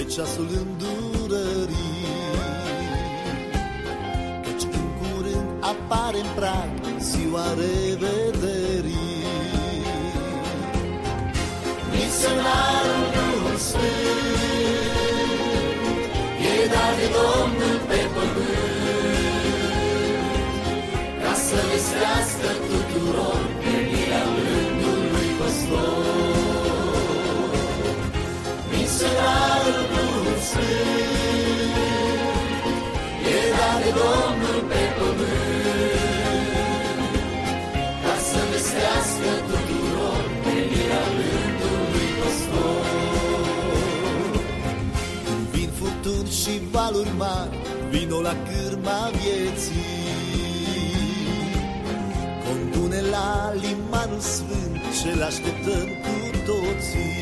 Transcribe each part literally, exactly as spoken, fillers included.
ceasul îndurării, căci în curând apare în prag ziua revederii. Misionarul Duhul Sfânt e dat de Domnul pe pământ, ca să vestească tuturor venirea Rândului Păstor. Misionarul Duhul Sfânt e dat de Domnul pe pământ, ca să vestească tuturor venirea Rândului Păstor. Când vin furtuni și valuri mari, vino la cârma vieții, condune la limanul sfânt ce-l așteptăm cu toții.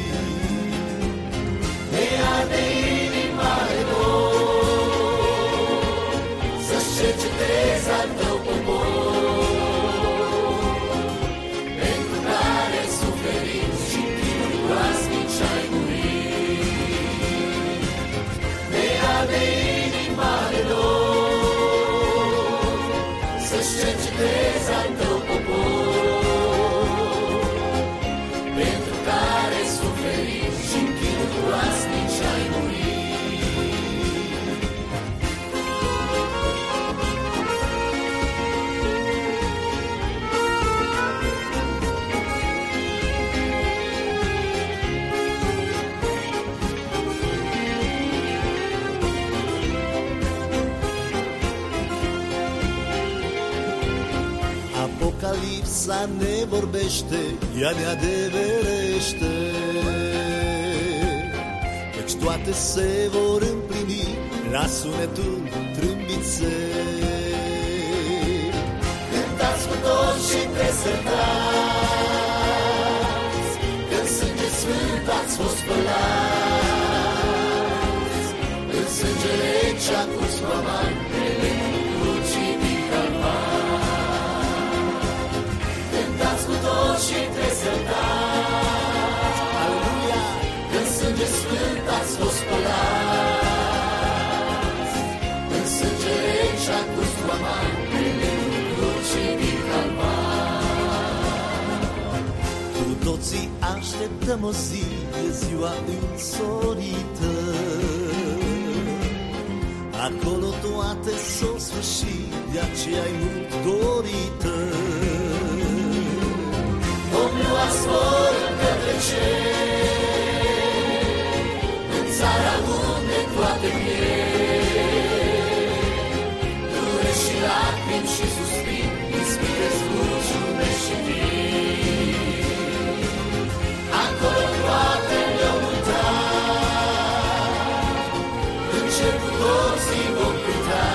Ne arde inima de dor să-și cercetezi al tău popor, pentru care suferinți și chinuri groaznici ai murit. Ne arde inima de dor să-și cercetezi al tău popor, pentru care suferinți și chinuri groaznici ai murit. Apocalipsa ne vorbește, ea ne adeverește, căci toate se vor împlini la sunetul trâmbiței. Cântați cu toți și presărtați, că-n sânge sfânt ați fost spălați, în sângele ce-a curs roman pe lemnul crucii din Calvar. Cântați cu toți și presărtați, aleluia, că-n sânge sfânt ați fost spălați, în sângele ce-a curs roman pe lemnul crucii din Calvar. Cu toții așteptăm o zi, e ziua însorită, acolo toate s-o sfârșit, de aceea-i mult dorită. Domnul a zborât către cer, în țara unde toate pierd, dure și lacrimi și suspin, ispite zbuciume și vin. Acolo toate le-au uitat, în cer cu toții vom cânta,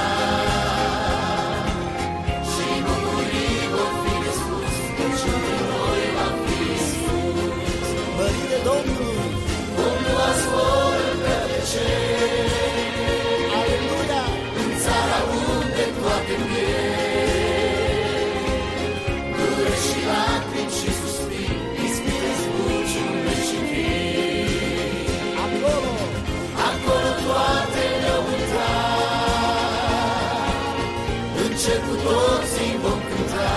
și bucurii vor fi nespus, căci între noi va fi Iisus. Mărire Domnului, Domnul a zborât către cer, aleluia, în țara unde toate pierd, dure și lacrimi și suspin, ispite zbuciume și vin. Acolo, acolo toate le-au uitat, în cer cu toții vom cânta,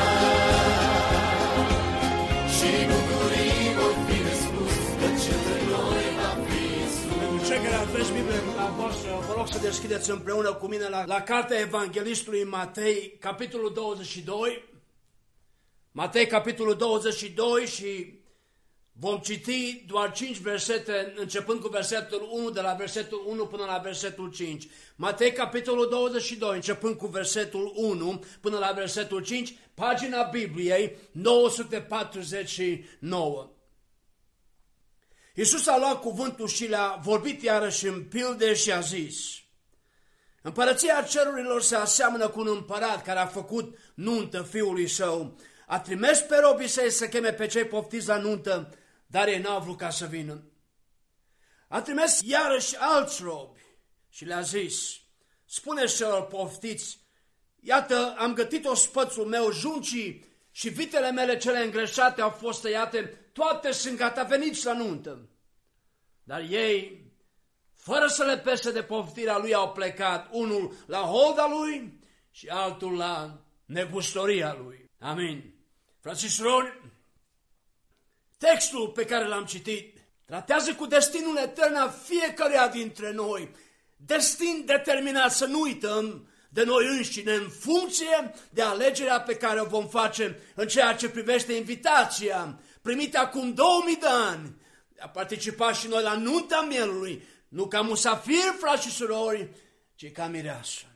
și bucurii vor fi nespus, căci între noi va fi Iisus. Pentru cei care aveți Biblia la voastră, vă rog să deschideți împreună cu mine la, la cartea Evanghelistului Matei, capitolul douăzeci și doi. Matei, capitolul douăzeci și doi, și vom citi doar cinci versete, începând cu versetul unu, de la versetul unu până la versetul cinci. Matei, capitolul douăzeci și doi, începând cu versetul unu până la versetul cinci, pagina Bibliei nouă sute patruzeci și nouă. Iisus a luat cuvântul și le-a vorbit iarăși în pilde și a zis: Împărăția cerurilor se aseamănă cu un împărat care a făcut nuntă fiului său. A trimis pe robii săi să cheme pe cei poftiți la nuntă, dar ei n-au vrut ca să vină. A trimis iarăși alți robi și le-a zis: Spune-și celor poftiți, iată, am gătit ospățul meu, juncii și vitele mele cele îngreșate au fost tăiate, toate sunt gata, veniți la nuntă. Dar ei, fără să le pese de poftirea lui, au plecat, unul la holda lui și altul la negustoria lui. Amin. Frați și surori, textul pe care l-am citit tratează cu destinul etern a fiecăruia dintre noi, destin determinat, să nu uităm de noi înșine, în funcție de alegerea pe care o vom face în ceea ce privește invitația primită acum două mii de ani, de a participa și noi la nunta mielului, nu ca musafir, frați și surori, ci ca mireasă.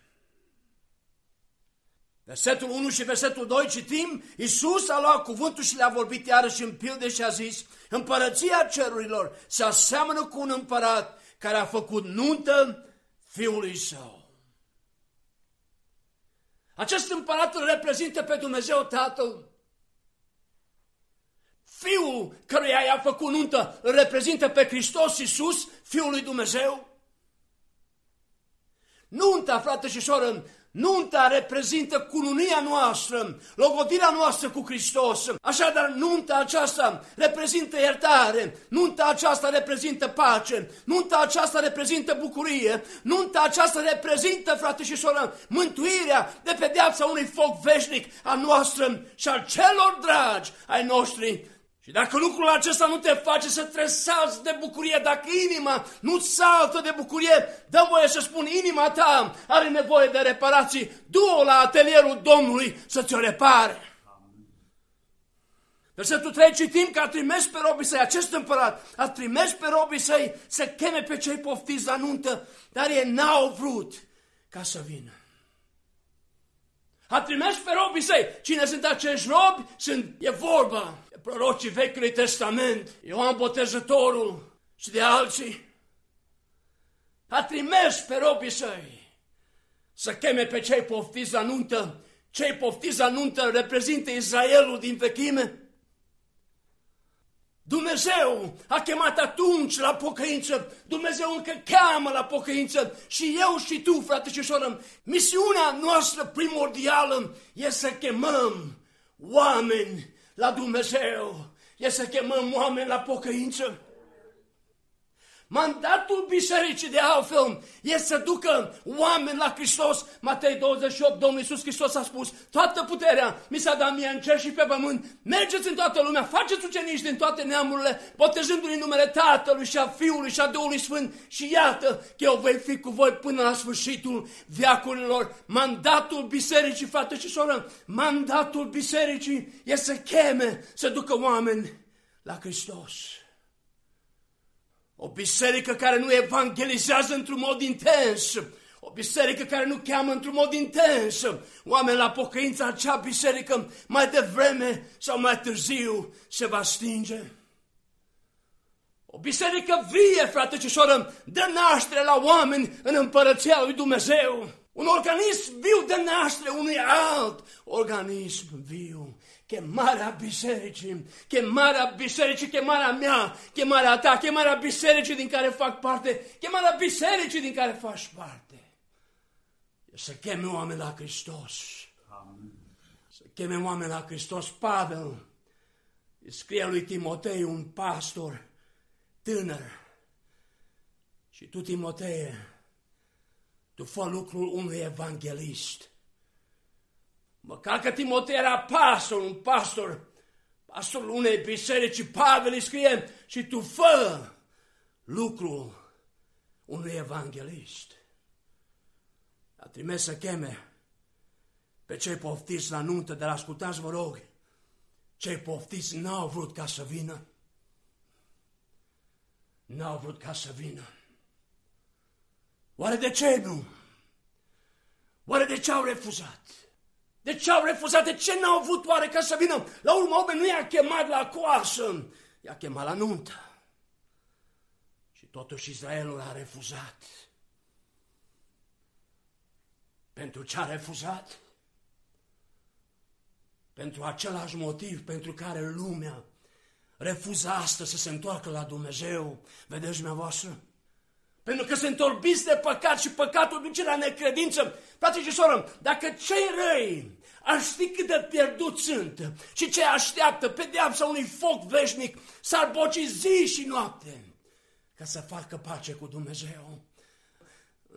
Versetul unu și versetul doi citim, Iisus a luat cuvântul și le-a vorbit iarăși în pilde și a zis, împărăția cerurilor se aseamănă cu un împărat care a făcut nuntă fiului său. Acest împărat îl reprezintă pe Dumnezeu Tatăl. Fiul căruia i-a făcut nuntă îl reprezintă pe Hristos Iisus, Fiul lui Dumnezeu. Nunta, frate și soră, nunta reprezintă cununia noastră, logodirea noastră cu Hristos. Așadar, nunta aceasta reprezintă iertare, nunta aceasta reprezintă pace, nunta aceasta reprezintă bucurie, nunta aceasta reprezintă, frate și soră, mântuirea de pedeapsa unui foc veșnic al noastră și al celor dragi ai noștri. Și dacă lucrul acesta nu te face să tresați de bucurie, dacă inima nu saltă de bucurie, dă voie să spun, inima ta are nevoie de reparații, du-o la atelierul Domnului să ți-o repare. Versetul trei citim că a trimis pe robii săi, acest împărat, a trimis pe robii săi să cheme pe cei poftiți la nuntă, dar ei n-au vrut ca să vină. A trimis pe robii săi. Cine sunt acești robi? Sunt, e vorba de prorocii Vechiului Testament, Ioan Botezătorul și de alții. A trimis pe robii săi să cheme pe cei poftiți la nuntă. Cei poftiți la nuntă reprezintă Israelul din vechime. Dumnezeu a chemat atunci la pocăință, Dumnezeu încă cheamă la pocăință și eu și tu, frate și soră, misiunea noastră primordială e să chemăm oameni la Dumnezeu, e să chemăm oameni la pocăință. Mandatul bisericii de altfel este să ducă oameni la Hristos. Matei douăzeci și opt, Domnul Iisus Hristos a spus, toată puterea mi s-a dat mie în cer și pe pământ, mergeți în toată lumea, faceți ucenici din toate neamurile, botezându-i în numele Tatălui și a Fiului și a Duhului Sfânt și iată că eu voi fi cu voi până la sfârșitul veacurilor. Mandatul bisericii, frate și soră, mandatul bisericii este să cheme, să ducă oameni la Hristos. O biserică care nu evangelizează într-un mod intens, o biserică care nu cheamă într-un mod intens oameni la pocăință, acea biserică mai devreme sau mai târziu se va stinge. O biserică vie, frate și soră, dă naștere la oameni în împărăția lui Dumnezeu. Un organism viu dă naștere unui alt organism viu. Chemarea bisericii, chemarea bisericii, chemarea mea, chemarea ta, chemarea bisericii din care fac parte, chemarea bisericii din care faci parte. E să cheme oameni la Hristos. Amin. Să cheme oameni la Hristos. Pavel îi scrie lui Timotei, un pastor tânăr. Și tu, Timotei, tu fă lucrul unui evanghelist. Măcar că Timotei era pastor, un pastor, pastorul unei biserici, Pavel îi scrie, și tu fă lucrul unui evanghelist. A trimis să cheme pe cei poftiți la nuntă, dar ascultați, vă rog, cei poftiți n-au vrut ca să vină. N-au vrut ca să vină. Oare de ce nu? Oare de ce au refuzat? De ce au refuzat? De ce n-au vrut oare ca să vină? La urmă, nu i-a chemat la coasă, i-a chemat la nuntă. Și totuși Israelul a refuzat. Pentru ce a refuzat? Pentru același motiv pentru care lumea refuză astăzi să se întoarcă la Dumnezeu. Vedeți dumneavoastră? Pentru că sunt orbiți de păcat și păcatul duce la necredință. Frate și soră, dacă cei răi ar ști cât de pierduți sunt și ce așteaptă pedeapsa unui foc veșnic, s-ar boci zi și noapte ca să facă pace cu Dumnezeu.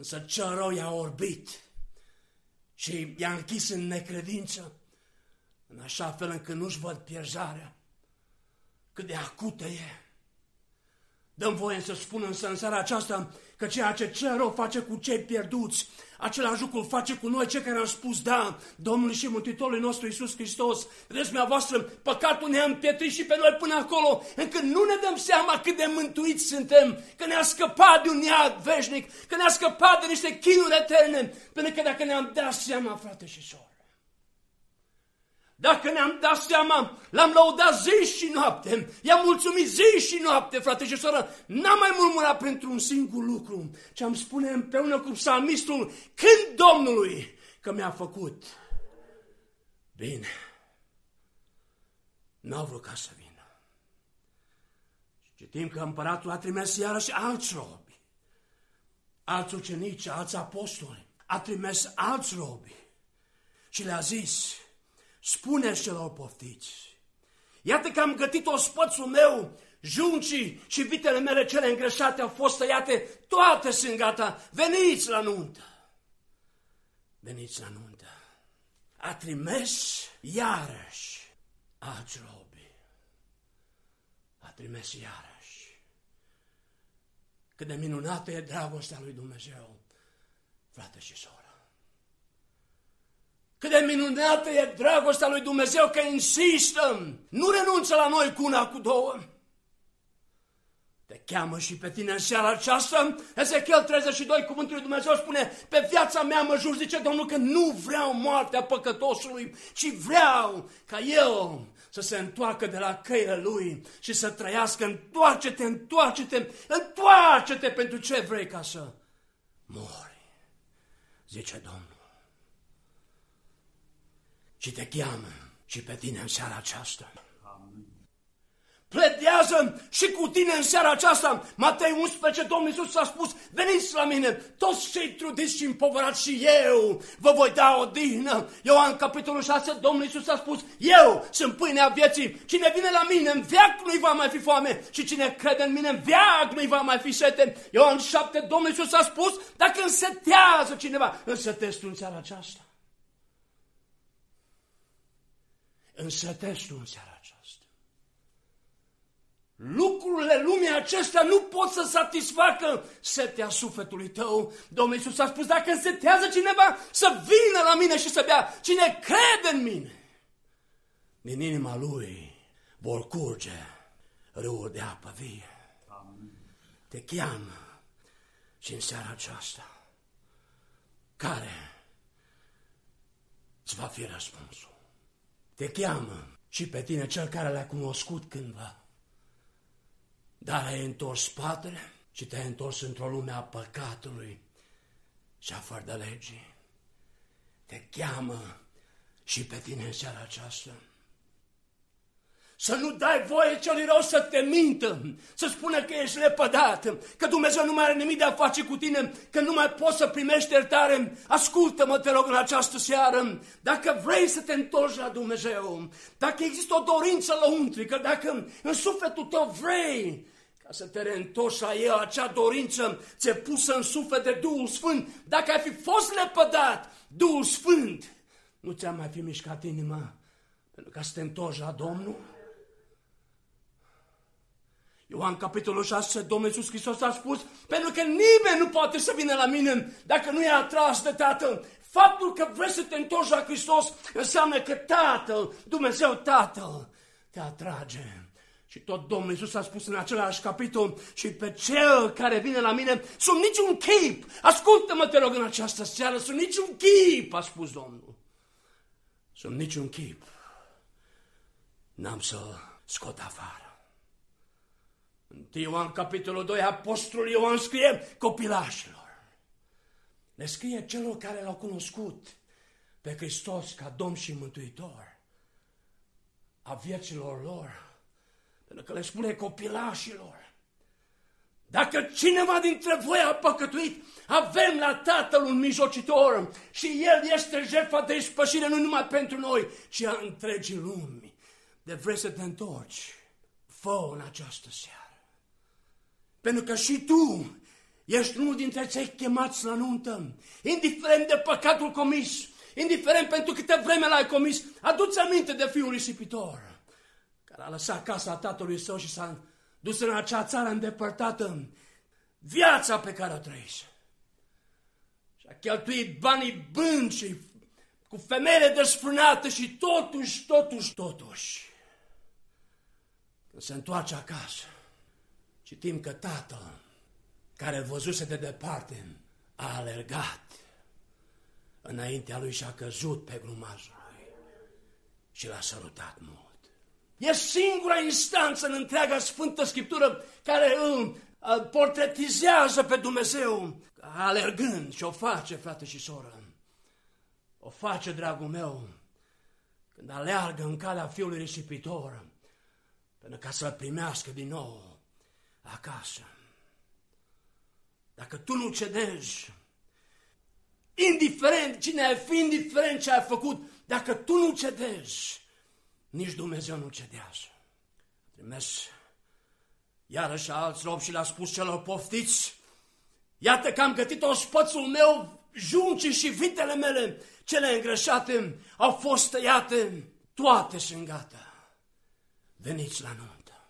Însă cel rău i-a orbit și i-a închis în necredință, în așa fel încât nu-și văd pierzarea, cât de acută e. Dăm voie să spun însă în seara aceasta că ceea ce cel rău face cu cei pierduți, același lucru îl face cu noi, cei care am spus da Domnului și Mântuitorului nostru Iisus Hristos. Vedeți, dumneavoastră, păcatul ne-a împietrit și pe noi până acolo, încât nu ne dăm seama cât de mântuiți suntem, că ne-a scăpat de un iad veșnic, că ne-a scăpat de niște chinuri eterne, pentru că dacă ne-am dat seama, frate și soră, dacă ne-am dat seama, l-am lăudat zi și noapte, i-am mulțumit zi și noapte, frate și soră, n-am mai murmurat pentru un singur lucru, ce am spune împreună cu psalmistul, când Domnului, că mi-a făcut bine. N-au vrut ca să vină. Citim că împăratul a trimis iarăși alți robi, alți ucenici, alți apostoli, a trimis alți robi și le-a zis: spune-și celor poftiți, iată că am gătit ospățul meu, juncii și vitele mele cele îngreșate au fost tăiate, toate sunt gata, veniți la nuntă. Veniți la nuntă. A trimis iarăși alți robi. A trimis iarăși. Cât de minunată e dragostea lui Dumnezeu, frate și soră. Cât de minunată e dragostea lui Dumnezeu, că insistă, nu renunță la noi cu una, cu două. Te cheamă și pe tine în seara aceasta. Ezechiel treizeci și doi, cuvântul lui Dumnezeu spune: pe viața mea mă jur, zice Domnul, că nu vreau moartea păcătosului, ci vreau ca el să se întoarcă de la căile lui și să trăiască. Întoarce-te, întoarce-te, întoarce-te pentru ce vrei ca să mori, zice Domnul. Și te cheamă și pe tine în seara aceasta. Amin. Pledează și cu tine în seara aceasta. Matei unsprezece, Domnul Iisus a spus: veniți la mine, toți cei trudiți și împovărați, și eu vă voi da odihnă. Ioan capitolul șase, Domnul Iisus a spus: eu sunt pâinea vieții. Cine vine la mine, în veac nu-i va mai fi foame, și cine crede în mine, în veac nu-i va mai fi sete. Ioan șapte, Domnul Iisus a spus: dacă însetează cineva, însetezi tu în seara aceasta. Însetezi tu în seara aceasta. Lucrurile lumii acestea nu pot să satisfacă setea sufletului tău. Domnul Iisus a spus: dacă însetează cineva, să vină la mine și să bea. Cine crede în mine, din inima lui vor curge râuri de apă vie. Amin. Te cheamă și în seara aceasta, care îți va fi răspunsul? Te cheamă și pe tine, cel care l-a cunoscut cândva, dar ai întors spatele și te-ai întors într-o lume a păcatului și a fără de legii. Te cheamă și pe tine în seara aceasta. Să nu dai voie celui rău să te mintă, să spună că ești lepădat, că Dumnezeu nu mai are nimic de a face cu tine, că nu mai poți să primești iertare. Ascultă-mă, te rog, în această seară, dacă vrei să te întorci la Dumnezeu, dacă există o dorință lăuntrică, dacă în sufletul tău vrei ca să te reîntorci la El, acea dorință ți-e pusă în suflet de Duhul Sfânt, dacă ai fi fost lepădat, Duhul Sfânt nu ți-a mai fi mișcat inima pentru ca să te întorci la Domnul. Ioan capitolul șase, Domnul Iisus Hristos a spus: pentru că nimeni nu poate să vină la mine dacă nu e atras de Tatăl. Faptul că vrei să te întorci la Hristos înseamnă că Tatăl, Dumnezeu Tatăl, te atrage. Și tot Domnul Iisus a spus în același capitol: și pe cel care vine la mine, sub niciun chip, ascultă-mă, te rog, în această seară, sub niciun chip, a spus Domnul, sub niciun chip n-am să scot afară. În Ioan capitolul doi, apostolul Ioan scrie copilașilor. Le scrie celor care l-au cunoscut pe Hristos ca Domn și Mântuitor a vieților lor. Pentru că le spune copilașilor: dacă cineva dintre voi a păcătuit, avem la Tatăl un mijlocitor și El este jertfa de ispășire nu numai pentru noi, ci a întregii lumi. De vrei să te întorci, fă în această seară. Pentru că și tu ești unul dintre cei chemați la nuntă, indiferent de păcatul comis, indiferent pentru câte vreme l-ai comis, adu-ți aminte de fiul risipitor, care a lăsat casa tatălui său și s-a dus în acea țară îndepărtată, viața pe care o trăise. Și-a cheltuit banii bâncii cu femeile desfrânate și totuși, totuși, totuși, când se întoarce acasă, citim că tatăl, care îl văzuse de departe, a alergat înaintea lui și a căzut pe glumajul lui și l-a sărutat mult. E singura instanță în întreaga Sfântă Scriptură care îl portretizează pe Dumnezeu alergând, și o face, frate și soră. O face, dragul meu, când aleargă în calea fiului risipitor, până ca să-l primească din nou acasă. Dacă tu nu cedezi, indiferent cine ai fi, indiferent ce ai făcut, dacă tu nu cedezi, nici Dumnezeu nu cedează. Trimis iarăși alți robi și le-a spus celor poftiți: iată că am gătit ospățul meu, juncii și vitele mele, cele îngrășate, au fost tăiate, toate sunt gata. Veniți la nuntă.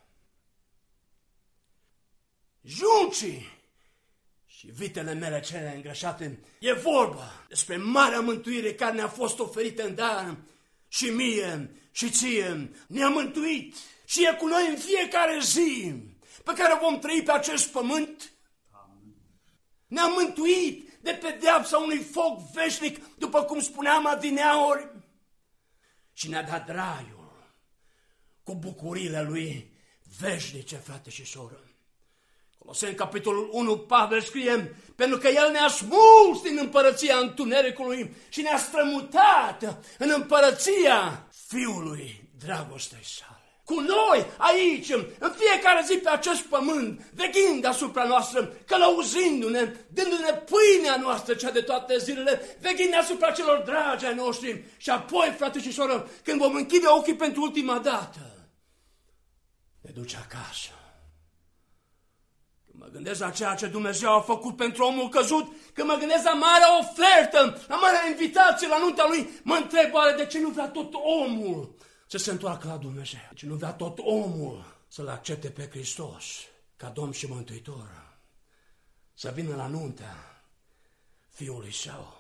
Juncii și vitele mele cele îngrășate, e vorba despre marea mântuire care ne-a fost oferită în dar și mie și ție. Ne-a mântuit și e cu noi în fiecare zi pe care vom trăi pe acest pământ. Ne-a mântuit de pedeapsa unui foc veșnic, după cum spuneam adineauri, și ne-a dat raiul cu bucuriile lui veșnice, frate și soră. Coloseni, capitolul unu, Pavel scrie: pentru că El ne-a smuls din împărăția întunericului și ne-a strămutat în împărăția Fiului dragostei sale. Cu noi, aici, în fiecare zi pe acest pământ, veghind asupra noastră, călăuzindu-ne, dându-ne pâinea noastră, cea de toate zilele, veghind asupra celor dragi ai noștri. Și apoi, frate și soră, când vom închide ochii pentru ultima dată, ne duce acasă. Când mă gândesc la ceea ce Dumnezeu a făcut pentru omul căzut, când mă gândesc la marea ofertă, la marea invitație la nunta lui, mă întreb oare de ce nu vrea tot omul să se întoarcă la Dumnezeu? De ce nu vrea tot omul să-L accepte pe Hristos ca Domn și Mântuitor, să vină la nunta Fiului Său?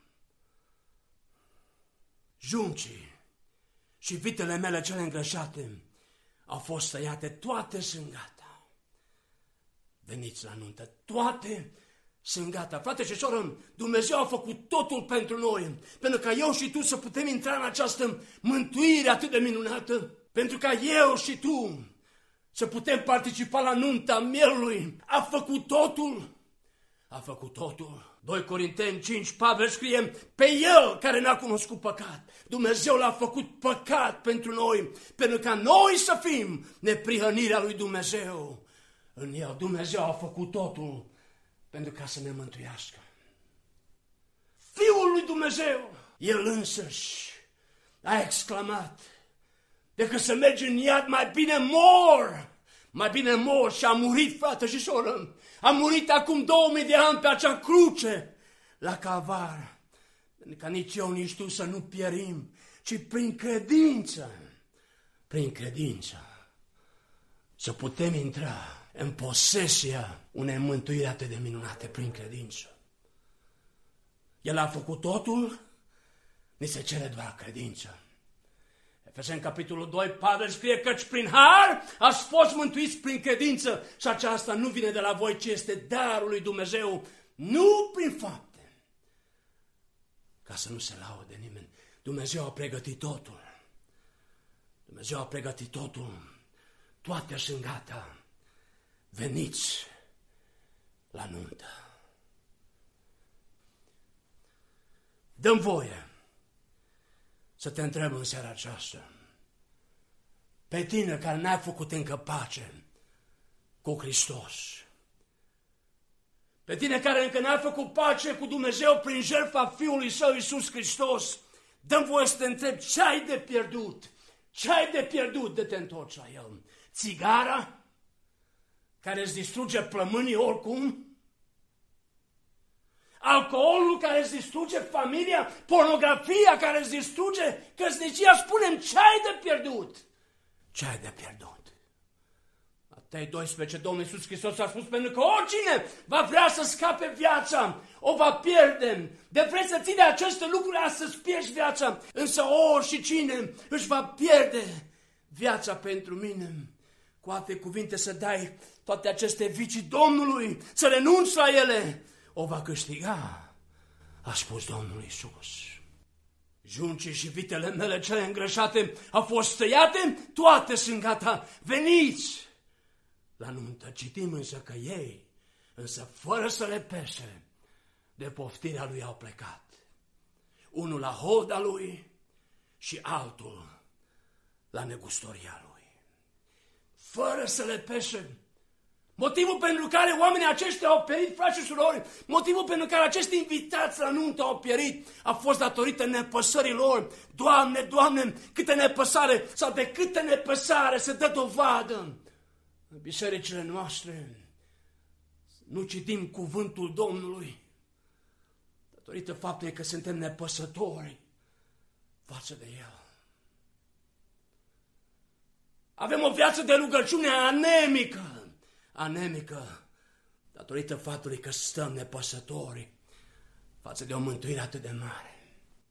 Juncii și vitele mele cele îngrășate au fost tăiate, toate sunt gata. Veniți la nuntă, toate sunt gata. Frate și soră, Dumnezeu a făcut totul pentru noi, pentru ca eu și tu să putem intra în această mântuire atât de minunată, pentru ca eu și tu să putem participa la nunta mielului. A făcut totul, a făcut totul. doi Corinteni cinci, Pavel scrie: pe El care n-a cunoscut păcat, Dumnezeu l-a făcut păcat pentru noi, pentru ca noi să fim neprihănirea lui Dumnezeu. În El Dumnezeu a făcut totul pentru ca să ne mântuiască. Fiul lui Dumnezeu, El însăși a exclamat: decât să mergi în iad, mai bine mor, mai bine mor. Și a murit, frate și soră, a murit acum două mii de ani pe acea cruce la Calvar, pentru ca nici eu, nici tu să nu pierim, ci prin credință, prin credință, să putem intra în posesia unei mântuiri atât de minunate prin credință. El a făcut totul, ni se cere doar credință. Efeseni, capitolul doi, Pavel scrie: căci prin har ați fost mântuiți prin credință și aceasta nu vine de la voi, ci este darul lui Dumnezeu, nu prin fapte, ca să nu se laude nimeni. Dumnezeu a pregătit totul. Dumnezeu a pregătit totul. Toate sunt gata. Veniți la nuntă. Dă-mi voie să te întreb în seara aceasta, pe tine care n-ai făcut încă pace cu Hristos, pe tine care încă n-ai făcut pace cu Dumnezeu prin jertfa Fiului Său Iisus Hristos, dă-mi voie să te întreb ce ai de pierdut, ce ai de pierdut de te întorci la El? Țigara care îți distruge plămânii oricum? alcoolul care îți distruge familia, pornografia care îți distruge căsnicia, spune-mi ce ai de pierdut? Ce ai de pierdut? Matei doisprezece, Domnul Iisus Hristos a spus, pentru că oricine va vrea să scape viața, o va pierde. De preț să ții de aceste lucruri, astăzi pierzi viața, însă oricine își va pierde viața pentru mine. Cu alte cuvinte, să dai toate aceste vicii Domnului, să renunți la ele, o va câștiga, a spus Domnul Iisus. Juncii și vitele mele cele îngrășate au fost tăiate, toate sunt gata, veniți la nuntă. Citim însă că ei, însă fără să le pese, de poftirea lui au plecat. Unul la holda lui și altul la negustoria lui. Fără să le pese. Motivul pentru care oamenii aceștia au pierit, frați și surori, motivul pentru care acești invitați la nuntă au pierit, a fost datorită nepăsării lor. Doamne, Doamne, câte nepăsare sau de câte nepăsare se dă dovadă în bisericile noastre. Nu citim cuvântul Domnului datorită faptului că suntem nepăsători față de El. Avem o viață de rugăciune anemică. Anemică, datorită faptului că stăm nepăsători față de o mântuire atât de mare.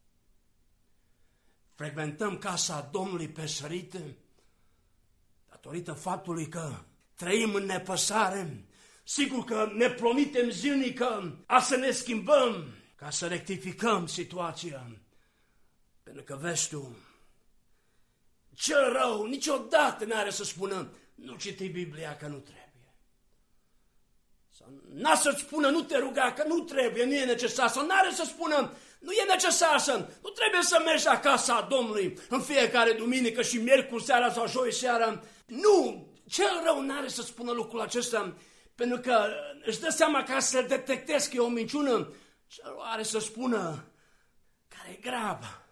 Frecventăm casa Domnului pe sărite, datorită faptului că trăim în nepăsare. Sigur că ne promitem zilnic a să ne schimbăm, ca să rectificăm situația. Pentru că vezi tu, cel rău niciodată n-are să spună, nu citi Biblia că nu trebuie. N-a să-ți spună, nu te ruga, că nu trebuie, nu e necesar. Sau n-are să spună, nu e necesar să, nu trebuie să mergi la casa Domnului în fiecare duminică și miercuri seara sau joi seara. Nu, cel rău n-are să spună lucrul acesta, pentru că își dă seama ca să detectezi că e o minciună. Cel rău are să spună, care-i graba?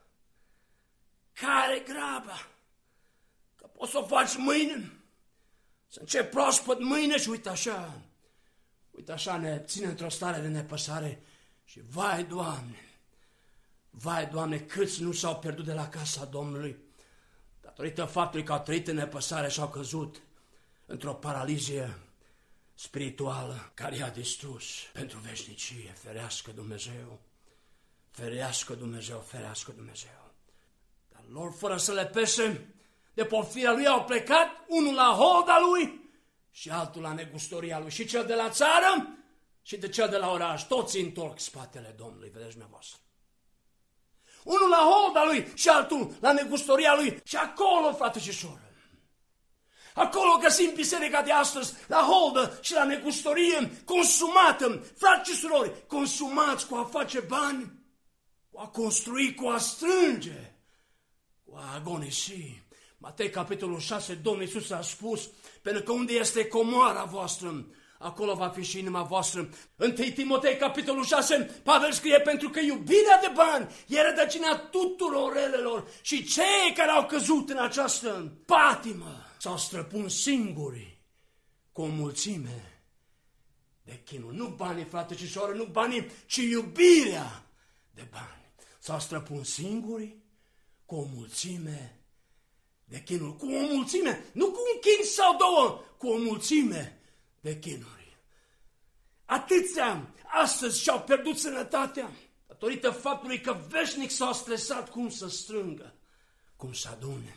Care-i graba? Că poți să o faci mâine, să începi proaspăt mâine și uite așa. Uite așa ne ține într-o stare de nepăsare și vai, Doamne, vai, Doamne, câți nu s-au pierdut de la casa Domnului datorită faptului că au trăit în nepăsare și au căzut într-o paralizie spirituală care i-a distrus pentru veșnicie. Ferească Dumnezeu, ferească Dumnezeu, ferească Dumnezeu. Dar lor, fără să le pese de poftirea lui, au plecat, unul la holda lui și altul la negustoria lui. Și cel de la țară și de cel de la oraș. Toți întorc spatele Domnului, vedeți dumneavoastră. Unul la holda lui și altul la negustoria lui. Și acolo, frate și soră, acolo găsim biserica de astăzi, la holdă și la negustorie, consumată, frați și surori, consumați cu a face bani, cu a construi, cu a strânge, cu a agonisi. Matei, capitolul șase, Domnul Iisus a spus, pentru că unde este comoara voastră, acolo va fi și inima voastră. Întâi Timotei, capitolul șase, Pavel scrie, pentru că iubirea de bani e rădăcina tuturor relelor și cei care au căzut în această patimă s-au străpuns singuri cu o mulțime de chinuri. Nu banii, frate și soră, nu banii, ci iubirea de bani. S-au străpuns singuri cu o mulțime de chinuri, cu o mulțime, nu cu un chin sau două, cu o mulțime de chinuri. Atâția astăzi și-au pierdut sănătatea datorită faptului că veșnic s-au stresat cum să strângă, cum să adune.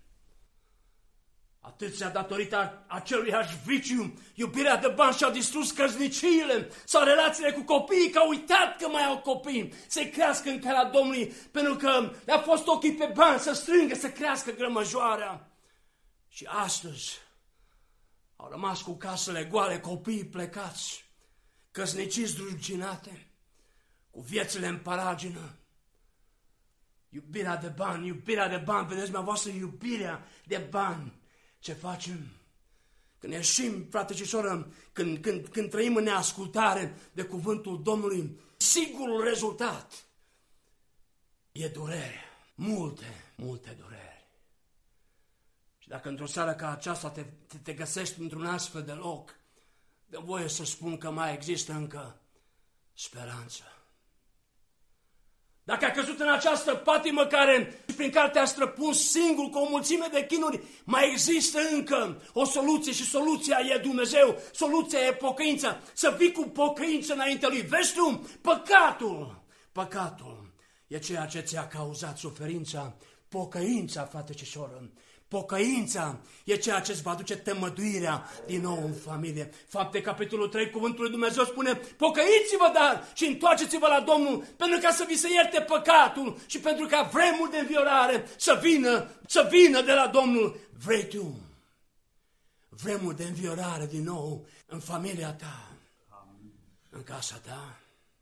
Atâția datorită acelui aș viciu, iubirea de bani și-au distrus căsniciile sau relațiile cu copiii, că au uitat că mai au copii, să crească în calea Domnului, pentru că le-a fost ochii pe bani, să strângă, să crească grămăjoarea. Și astăzi au rămas cu casele goale, copiii plecați, căsnicii zdruginate, cu viețile în paragină. Iubirea de bani, iubirea de bani, vedeți dumneavoastră, iubirea de bani. Ce facem? Când ieșim, frate și soră, când, când, când trăim în neascultare de cuvântul Domnului, sigurul rezultat e durere. Multe, multe dureri. Și dacă într-o seară ca aceasta te, te, te găsești într-un astfel de loc, de voie să spun că mai există încă speranță. Dacă a căzut în această patimă care, prin care te-a străpuns singur cu o mulțime de chinuri, mai există încă o soluție și soluția e Dumnezeu, soluția e pocăința, să vii cu pocăință înaintea Lui. Vezi tu, păcatul, păcatul e ceea ce ți-a cauzat suferința, pocăința, frate și soră. Pocăința e ceea ce îți va aduce tămăduirea din nou în familie. Fapte, capitolul trei, cuvântul lui Dumnezeu spune: pocăiți-vă, dar, și întoarceți-vă la Domnul, pentru ca să vi se ierte păcatul și pentru ca vremul de înviorare să vină, să vină de la Domnul. Vrei tu vremul de înviorare din nou în familia ta, în casa ta?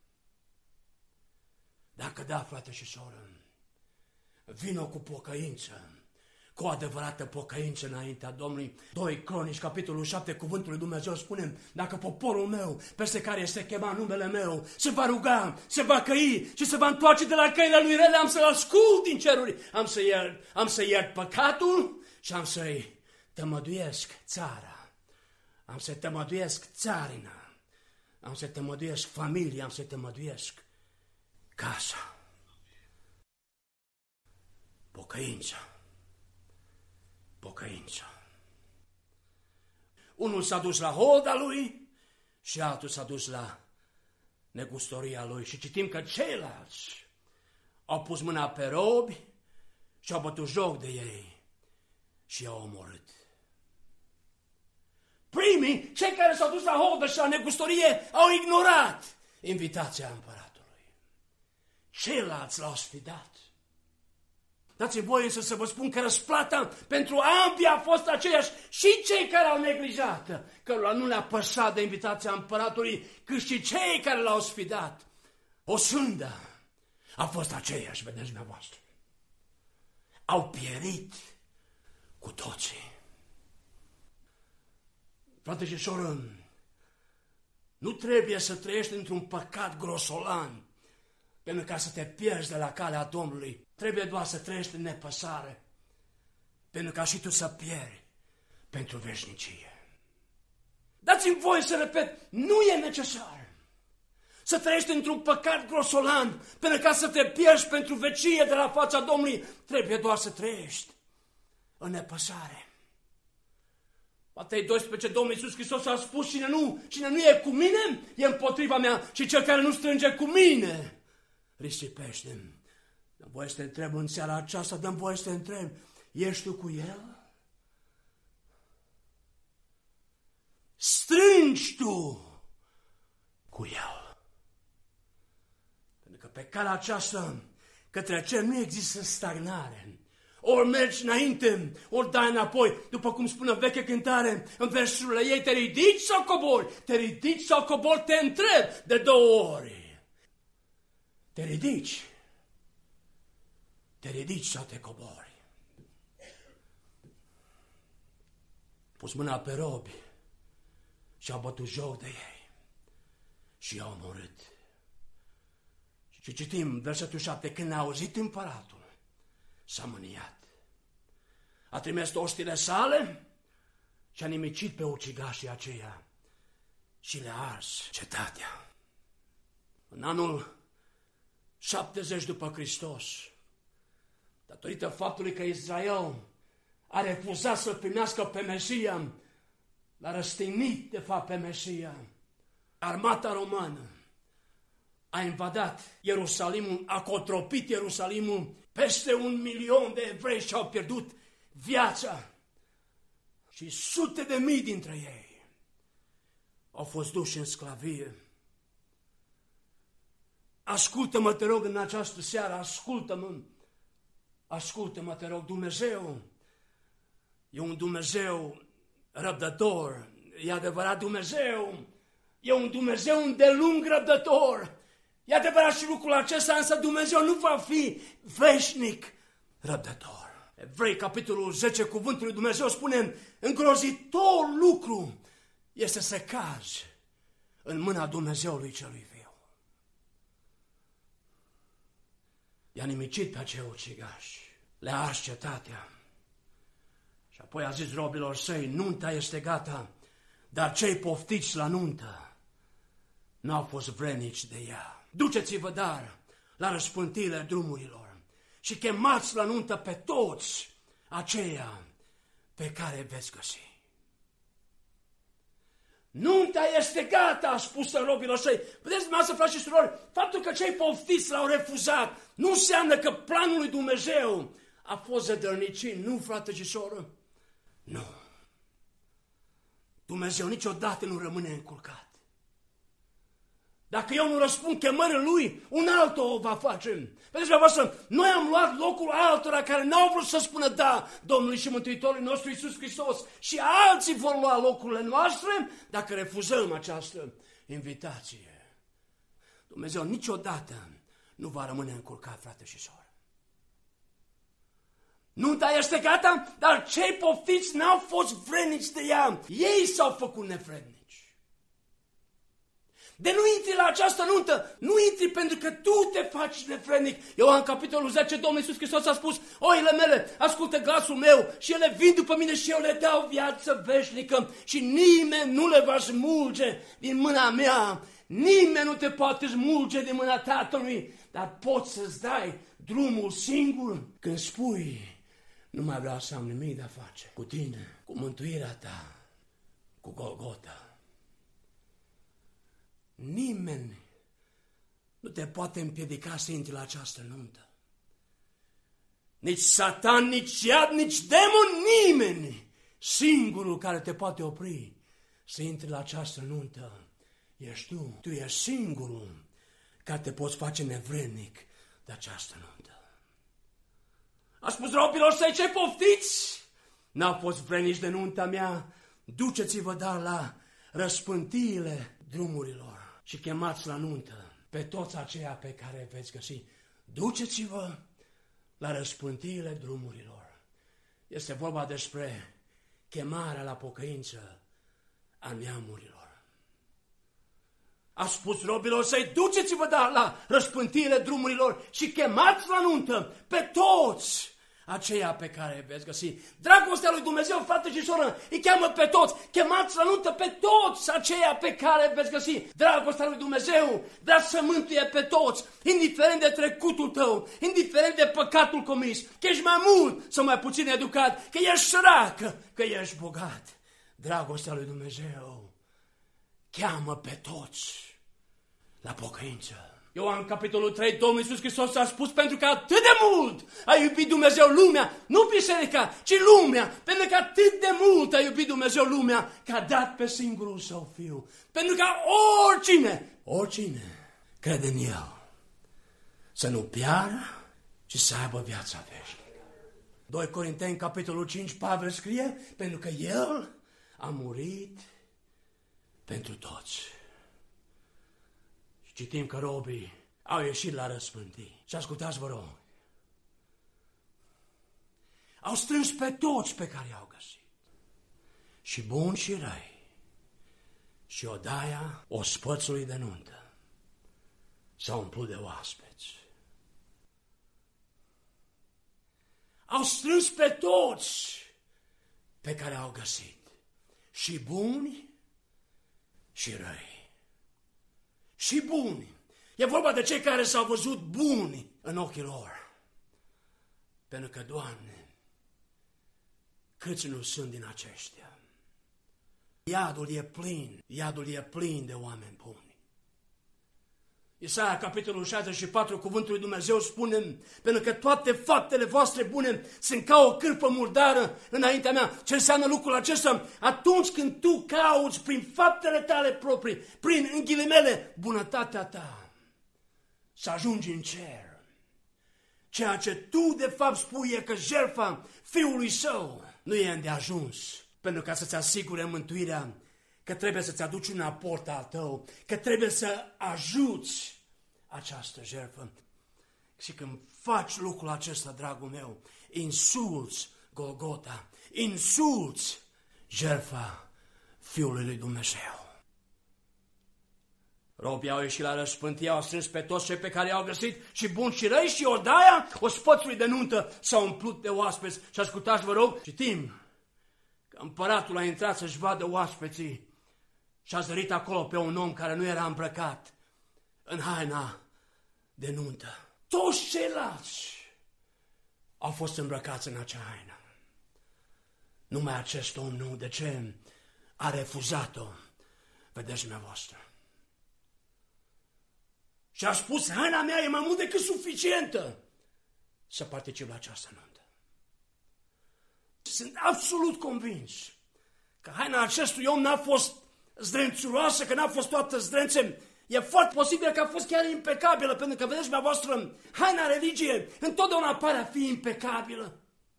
Dacă da, frate și soră, vină cu pocăință, cu o adevărată pocăință înaintea Domnului. doi Cronici, capitolul șapte, cuvântul lui Dumnezeu spune: dacă poporul meu, peste care este chemat numele meu, se va ruga, se va căi și se va întoarce de la căile lui rele, am să-l ascult din ceruri, am să iert, am să iert păcatul și am să-i tămăduiesc țara, am să-i tămăduiesc țarina, am să-i tămăduiesc familia, am să-i tămăduiesc casa. Pocăință. Pocăință. Unul s-a dus la holda lui și altul s-a dus la negustoria lui. Și citim că ceilalți au pus mâna pe robi și au bătut joc de ei și i-au omorât. Primii, cei care s-au dus la holda și la negustorie, au ignorat invitația împăratului. Ceilalți l-au sfidat. Dați-mi voie să, să vă spun că răsplata pentru ambii a fost aceeași. Și cei care au neglijat, cărora nu le-a păsat de invitația împăratului, cât și cei care l-au sfidat. O sândă a fost aceeași, vedeți dumneavoastră. Au pierit cu toții. Frate și soră, nu trebuie să trăiești într-un păcat grosolan pentru ca să te pierzi de la calea Domnului. Trebuie doar să trăiești în nepăsare, pentru ca și tu să pieri pentru veșnicie. Dați-mi voie să repet, nu e necesar să trăiești într-un păcat grosolan pentru ca să te pierzi pentru vecie de la fața Domnului. Trebuie doar să trăiești în nepăsare. Matei doisprezece, Domnul Iisus Hristos a spus: cine nu, cine nu e cu mine, e împotriva mea, și cel care nu strânge cu mine risipește. Dăm voie să te întreb în seara aceasta, dăm voie să te întreb, ești tu cu El? Strângi tu cu El? Pentru că pe calea aceasta către cer nu există stagnare. Ori mergi înainte, ori dai înapoi, după cum spune veche cântare în versurile ei: te ridici sau cobori? Te ridici sau cobori? Te întreb de două ori. Te ridici. Te ridici sau te cobori? Pus mâna pe robi și au bătut joc de ei și i-au omorât. Și citim versetul șapte: când a auzit împăratul, s-a mâniat. A trimis oștile sale și a nimicit pe ucigașii aceia și le-a ars cetatea. În anul șaptezeci după Hristos, datorită faptului că Israel a refuzat să primească pe Mesia, l-a răstignit de fapt pe Mesia, armata romană a invadat Ierusalimul, a cotropit Ierusalimul, peste un milion de evrei și-au pierdut viața și sute de mii dintre ei au fost duși în sclavie. Ascultă-mă, te rog, în această seară, ascultă-mă, ascultă-mă, te rog, Dumnezeu e un Dumnezeu răbdător, e adevărat, Dumnezeu e un Dumnezeu îndelung răbdător. E adevărat și lucrul acesta, însă Dumnezeu nu va fi veșnic răbdător. Evrei, capitolul zece, cuvântul lui Dumnezeu spune: îngrozitor lucru este să cazi în mâna Dumnezeului celui viu. I-a nimicit pe acei ucigași, le-a ars cetatea și apoi a zis robilor săi: nunta este gata, dar cei poftiți la nuntă n-au fost vrenici de ea. Duceți-vă, dar, la răspântile drumurilor și chemați la nuntă pe toți aceia pe care veți găsi. Nunta este gata, a spus robilor săi. Vedeți, dumneavoastră, frați și surori, faptul că cei poftiți l-au refuzat nu înseamnă că planul lui Dumnezeu a fost zădărnicit. Nu, frate și soră, nu. Dumnezeu niciodată nu rămâne încurcat. Dacă eu nu răspund chemării lui, un altul o va face. Vedeți, dumneavoastră, noi am luat locul altora care n-au vrut să spună da Domnului și Mântuitorului nostru Iisus Hristos și alții vor lua locurile noastre dacă refuzăm această invitație. Dumnezeu niciodată nu va rămâne încurcat, frate și soră. Nunta este gata, dar cei poftiți n-au fost vrednici de ea. Ei s-au făcut nevrednici. De nu intri la această nuntă, nu intri pentru că tu te faci nevrednic. Ioan, capitolul zece, Domnul Iisus Hristos a spus: oile mele ascultă glasul meu și ele vin după mine și eu le dau viață veșnică și nimeni nu le va smulge din mâna mea. Nimeni nu te poate smulge din mâna Tatălui, dar poți să-ți dai drumul singur când spui: nu mai vreau să am nimic de a face cu tine, cu mântuirea ta, cu Golgota. Nimeni nu te poate împiedica să intri la această nuntă. Nici Satan, nici iad, nici demon, nimeni. Singurul care te poate opri să intri la această nuntă ești tu. Tu ești singurul care te poți face nevrednic de această nuntă. A spus robilor săi: ce poftiți? N-au fost vrednici de nunta mea. Duceți-vă dar la răspântiile drumurilor și chemați la nuntă pe toți aceia pe care veți găsi. Duceți-vă la răspântiile drumurilor. Este vorba despre chemarea la pocăință a neamurilor. A spus robilor săi: duceți-vă dar la răspântiile drumurilor și chemați la nuntă pe toți aceea pe care veți găsi. Dragostea lui Dumnezeu, frate și soră, îi cheamă pe toți. Chemați la nuntă pe toți aceia pe care veți găsi. Dragostea lui Dumnezeu vrea să mântuie pe toți, indiferent de trecutul tău, indiferent de păcatul comis, că ești mai mult sau mai puțin educat, că ești sărac, că ești bogat. Dragostea lui Dumnezeu cheamă pe toți la pocăință. Ioan, capitolul trei, Domnul Iisus Hristos a spus: pentru că atât de mult a iubit Dumnezeu lumea, nu biserica, ci lumea, pentru că atât de mult a iubit Dumnezeu lumea, că a dat pe singurul său Fiu, pentru că oricine, oricine crede în El, să nu piară, ci să aibă viața veșnică. doi Corinteni, capitolul cinci, Pavel scrie: pentru că El a murit pentru toți. Citim că robii au ieșit la răspântii. Și ascultați, vă rog, au strâns pe toți pe care i-au găsit, și buni și răi, și odaia ospățului de nuntă s-a umplut de oaspeți. Au strâns pe toți pe care au găsit, și buni și răi. Și buni. E vorba de cei care s-au văzut buni în ochii lor. Pentru că, Doamne, câți nu sunt din aceștia? Iadul e plin, iadul e plin de oameni buni. Isaia, capitolul șaizeci și patru, cuvântul lui Dumnezeu spune: pentru că toate faptele voastre bune sunt ca o cârpă murdară înaintea mea. Ce înseamnă lucrul acesta? Atunci când tu cauți prin faptele tale proprii, prin, în ghilimele, bunătatea ta, să ajungi în cer, ceea ce tu de fapt spui e că jertfa Fiului Său nu e îndeajuns pentru ca să-ți asigure mântuirea, că trebuie să-ți aduci un aport al tău, că trebuie să ajuți această jertfă. Și când faci lucrul acesta, dragul meu, insulți Golgota, insulți jertfa Fiului lui Dumnezeu. Robii au ieșit la răspântie, au strâns pe toți cei pe care i-au găsit, și buni și răi, și odaia ospățului de nuntă s-au umplut de oaspeți. Și ascultați, vă rog, citim că împăratul a intrat să-și vadă oaspeții și a zărit acolo pe un om care nu era îmbrăcat în haina de nuntă. Toți ceilalți au fost îmbrăcați în acea haină. Numai acest om nu. De ce? A refuzat-o. Vedeți dumneavoastră. Și a spus, haina mea e mai mult decât suficientă să particip la această nuntă. Sunt absolut convins că haina acestui om n-a fost zdrențuroasă, că n-a fost toată zdrențe. E foarte posibil că a fost chiar impecabilă, pentru că, vedeți dumneavoastră, haina religiei întotdeauna pare a fi impecabilă.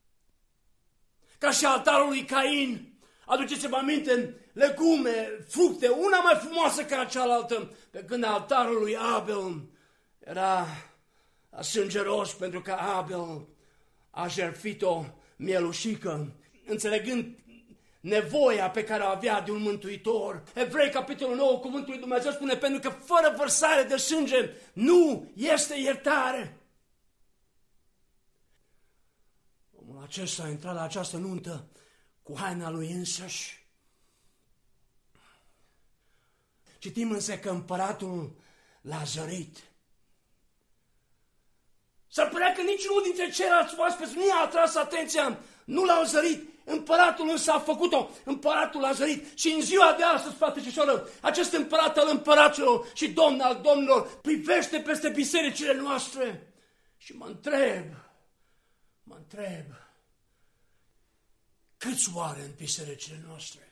Ca și altarul lui Cain, aduceți-vă aminte, legume, fructe, una mai frumoasă ca cealaltă, pe când altarul lui Abel era sângeros, pentru că Abel a jertfit o mielușică, înțelegând nevoia pe care o avea de un mântuitor. Evrei, capitolul nouă, cuvântul lui Dumnezeu spune, pentru că fără vărsare de sânge nu este iertare. Omul acesta a intrat la această nuntă cu haina lui însăși. Citim însă că împăratul l-a zărit. S-ar părea că niciunul dintre ceilalți oaspeți nu i-a atras atenția, nu l-au zărit. Împăratul însă a făcut-o, împăratul l-a zărit și în ziua de astăzi, frate și soră, acest împărat al împăraților și domn al domnilor privește peste bisericile noastre și mă întreb, mă întreb, câți oare în bisericile noastre?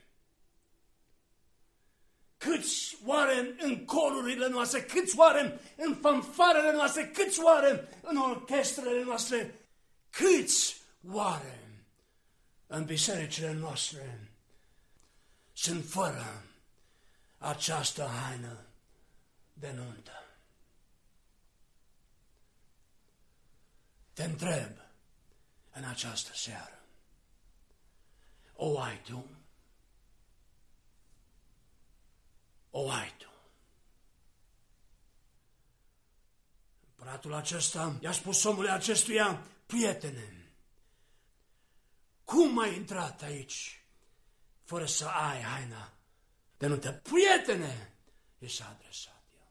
Câți oare în corurile noastre? Câți oare în fanfarele noastre? Câți oare în orchestrele noastre? Câți oare în bisericile noastre sunt fără această haină de nuntă? Te întreb în această seară, o ai tu? O ai tu? Împăratul acesta i-a spus omului acestuia, prietene, cum ai intrat aici fără să ai haina de nuntă? Prietene, i s-a adresat el.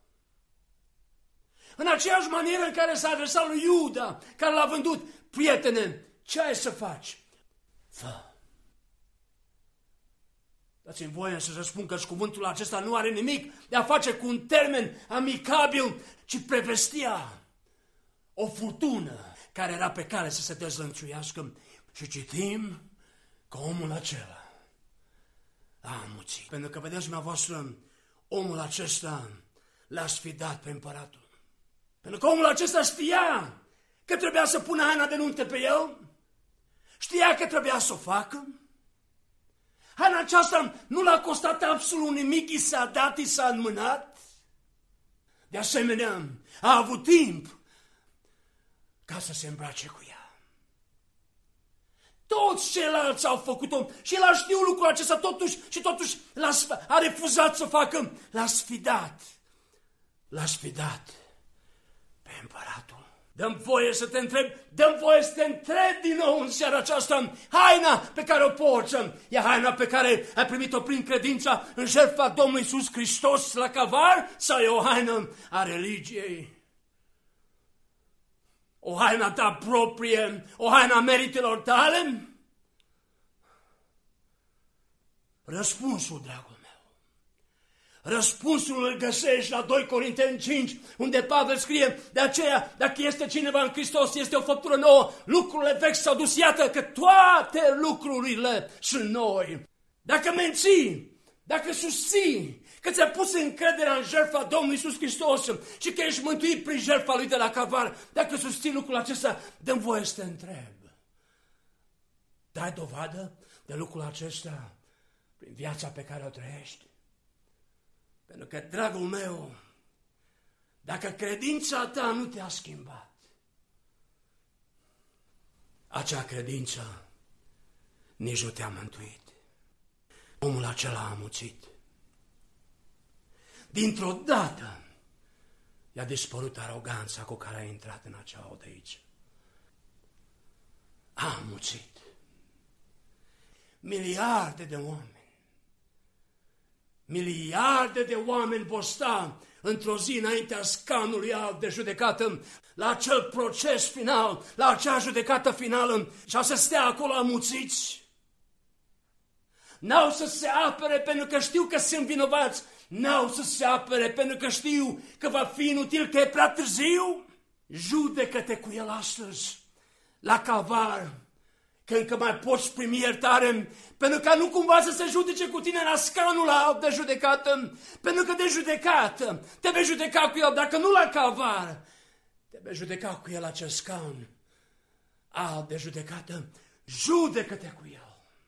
În aceeași manieră în care s-a adresat lui Iuda, care l-a vândut, prietene, ce ai să faci? Fă. Dați-mi voie să spun că cuvântul acesta nu are nimic de a face cu un termen amicabil, ci prevestia o furtună care era pe cale să se dezlănțuiască. Și citim că omul acela a amuțit. Pentru că, vedeți dumneavoastră, omul acesta l-a sfidat pe împăratul. Pentru că omul acesta știa că trebuia să pună haina de nuntă pe el, știa că trebuia să o facă. Haina aceasta nu l-a costat absolut nimic, i s-a dat, i s-a înmânat. De asemenea, a avut timp ca să se îmbrace cu ea. Toți ceilalți au făcut-o și el a știut lucrul acesta totuși și totuși l-a, a refuzat să facă. L-a sfidat. L-a sfidat pe împăratul. Dă-mi voie să te întreb, dă-mi voie să te întreb din nou în seara aceasta, haina pe care o porți, e haina pe care ai primit-o prin credința în jertfa Domnului Iisus Hristos la Calvar sau e o haină a religiei? O haină ta proprie, o haină a meritelor tale? Răspunsul, dragul meu, răspunsul îl găsești la doi Corinteni cinci, unde Pavel scrie, de aceea, dacă este cineva în Hristos, este o făptură nouă, lucrurile vechi s-au dus, iată că toate lucrurile sunt noi. Dacă menții, dacă susții că ți-a pus încrederea în jertfa Domnului Iisus Hristos și că ești mântuit prin jertfa Lui de la Calvar, dacă susții lucrul acesta, dă-mi voie să te întreb. Dai dovadă de lucrul acesta prin viața pe care o trăiești? Pentru că, dragul meu, dacă credința ta nu te-a schimbat, acea credință nici nu te-a mântuit. Omul acela a amuțit. Dintr-o dată i-a dispărut aroganța cu care a intrat în acea odăiță. A amuțit. Miliarde de oameni, Miliarde de oameni vor sta într-o zi înaintea scaunului alb de judecată, la acel proces final, la acea judecată finală, și au să stea acolo amuțiți. N-au să se apere pentru că știu că sunt vinovați, n-au să se apere pentru că știu că va fi inutil, că e prea târziu. Judecă-te cu el astăzi, la Calvar, că încă mai poți primi iertare, pentru ca nu cumva să se judece cu tine la scaunul alb de judecată, pentru că de judecată te vei judeca cu el, dacă nu la Calvar, te vei judeca cu el acest scaun alb de judecată. Judecă-te cu el,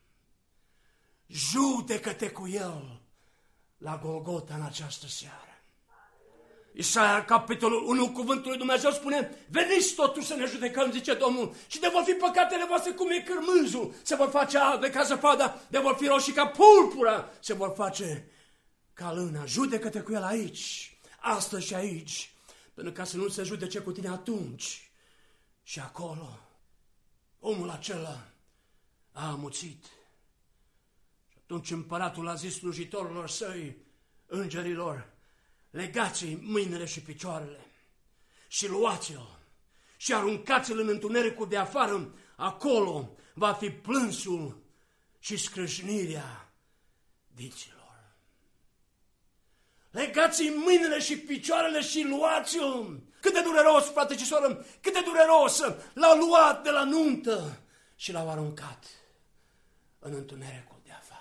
judecă-te cu el la Golgota în această seară. Isaia, capitolul unu, cuvântul lui Dumnezeu spune: veniți totuși să ne judecăm, zice Domnul, și de vor fi păcatele voastre cum e cârmâzul, se vor face albe ca zăpada, de vor fi roșii ca purpura, se vor face ca lână. Judecă-te cu el aici, astăzi și aici, pentru ca să nu se judece cu tine atunci și acolo. Omul acela a amuțit. Și atunci împăratul a zis slujitorilor săi, îngerilor: legați-i mâinile și picioarele și luați-l și aruncați-l în întunericul de afară, acolo va fi plânsul și scrâșnirea dinților. Legați-i mâinile și picioarele și luați-l. Cât de dureros, frate și soră, cât de dureros! L-au luat de la nuntă și l-au aruncat în întunericul de afară.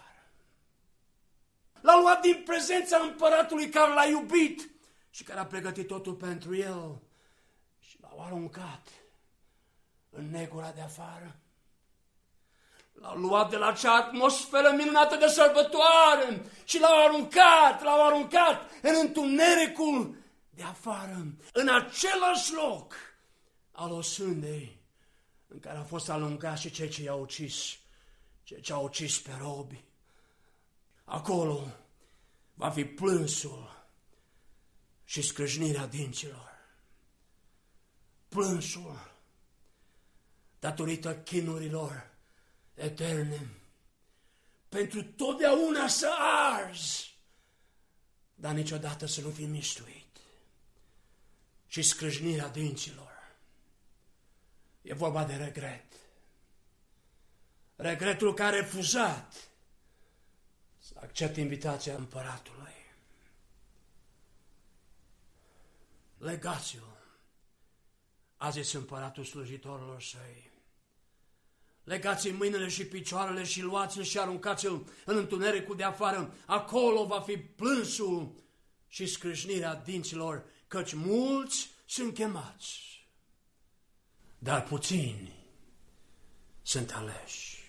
L-a luat din prezența împăratului care l-a iubit și care a pregătit totul pentru el și l-au aruncat în negura de afară. L-au luat de la acea atmosferă minunată de sărbătoare și l-au aruncat, l-au aruncat în întunericul de afară, în același loc al osândei în care au fost alungați și cei ce i-au ucis, cei ce au ucis pe robi. Acolo va fi plânsul și scrâșnirea dinților. Plânsul datorită chinurilor eterne, pentru totdeauna să arzi, dar niciodată să nu fii mistuit. Și scrâșnirea dinților. E vorba de regret. Regretul care a refuzat să accepte invitația împăratului. Legați-o, a zis împăratul slujitorilor săi. Legați-i mâinile și picioarele și luați-l și aruncați-l în întunericul de afară. Acolo va fi plânsul și scrâșnirea dinților, căci mulți sunt chemați, dar puțini sunt aleși.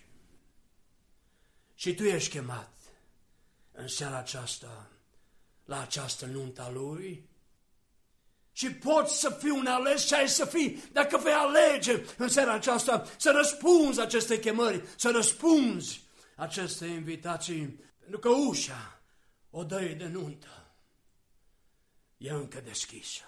Și tu ești chemat în seara aceasta la această nuntă a lui și poți să fii un ales și ai să fii, dacă vei alege în seara aceasta, să răspunzi aceste chemări, să răspunzi aceste invitații, pentru că ușa odăii de nuntă e încă deschisă.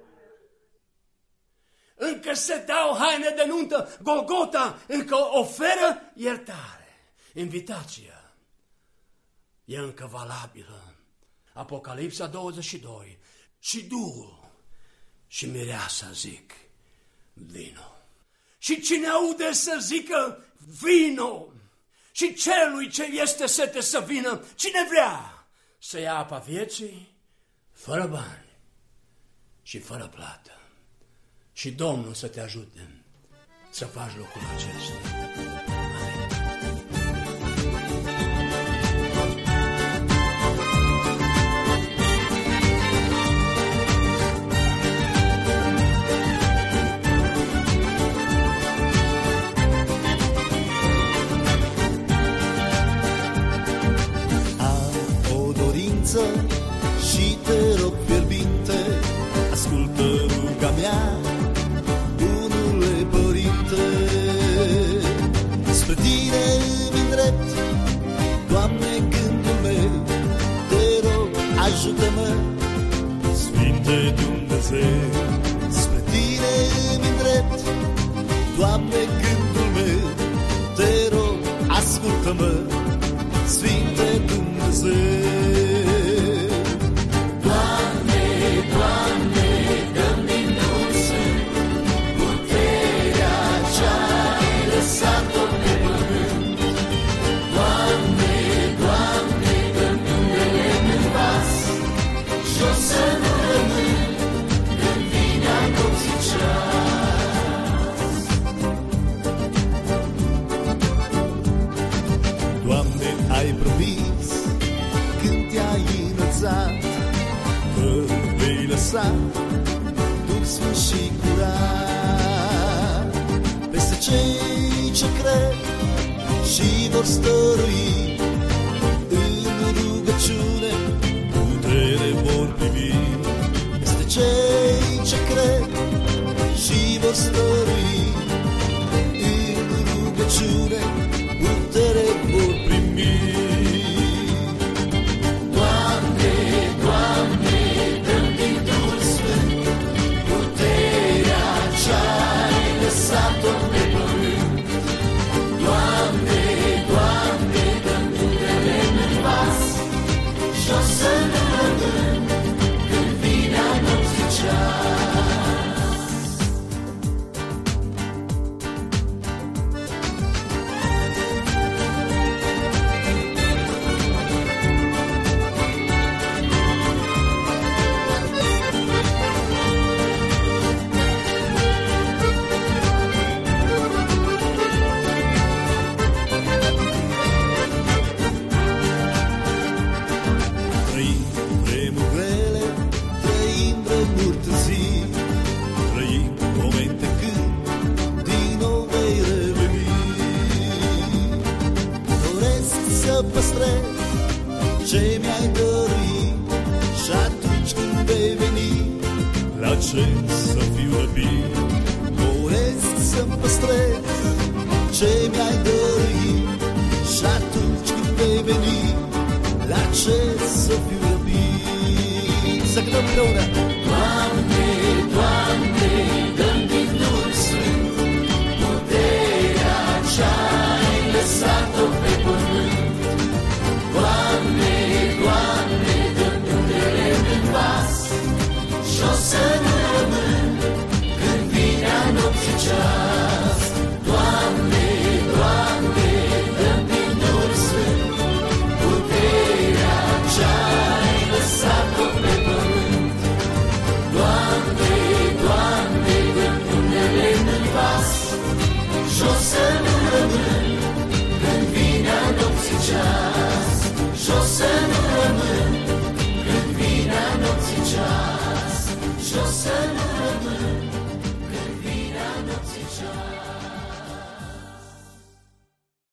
Încă se dau haine de nuntă, Golgota încă oferă iertare. Invitația e încă valabilă. Apocalipsa douăzeci și doi. Și Duhul și mireasa zic, vino. Și cine aude să zică, vino. Și celui ce este sete să vină, cine vrea să ia apa vieții, fără bani și fără plată. Și Domnul să te ajute să faci lucrul acesta. Am o dorință și te rog fierbinte, ascultă ruga mea, bunule Părinte. Spre tine îmi îndrept, Doamne, gândul meu, te rog, ajută-mă, Sfinte Dumnezeu. Spre tine îmi îndrept, Doamne, gândul meu, te rog, ascultă-mă, Sfinte Dumnezeu. Doamne, ai promis când te-ai înălțat că vei lăsa Duh Sfânt și curat peste cei ce cred și vor stărui în rugăciune, putere vor primi. Peste cei ce cred și vor stărui în rugăciune, putere vor primi. Doamne, Doamne, dă-mi din Duhul Sfânt puterea ce-ai lăsat-o pe pământ. Doamne, Doamne, dă-mi numele în vas și o să nu rămân când vine a nopții ceas. Trăim vremuri grele, trăim vremuri târzii, trăim momente când din nou vei reveni. Doresc să păstrez ce mi-ai dăruit și atunci când vei veni, la cer să fiu răpit. Doresc să-mi păstrez ce mi-ai dăruit și atunci când vei veni, la cer să fiu răpit. Să cântăm împreună. Doamne, Doamne, dă-mi din Duhul Sfânt puterea ce-ai lăsat-o pe pământ. Doamne, Doamne, dă-mi numele în vas și o să nu rămân când vine a nopții ceas. Doamne, Doamne, dă-mi din Duhul Sfânt puterea ce-ai lăsat-o pe pământ. Doamne, Doamne, dă-mi numele în vas și o să nu rămân când vine a nopții ceas. Și o să nu rămân când vine a nopții ceas. Și o să nu